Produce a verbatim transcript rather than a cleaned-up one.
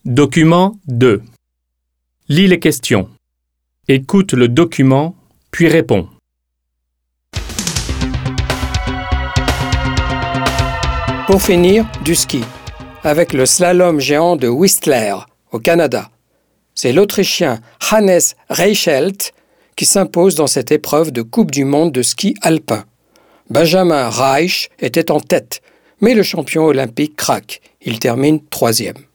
Document deux. Lis les questions. Écoute le document, puis réponds. Pour finir, du ski, avec le slalom géant de Whistler, au Canada. C'est l'Autrichien Hannes Reichelt qui s'impose dans cette épreuve de Coupe du monde de ski alpin. Benjamin Reich était en tête, mais le champion olympique craque. Il termine troisième.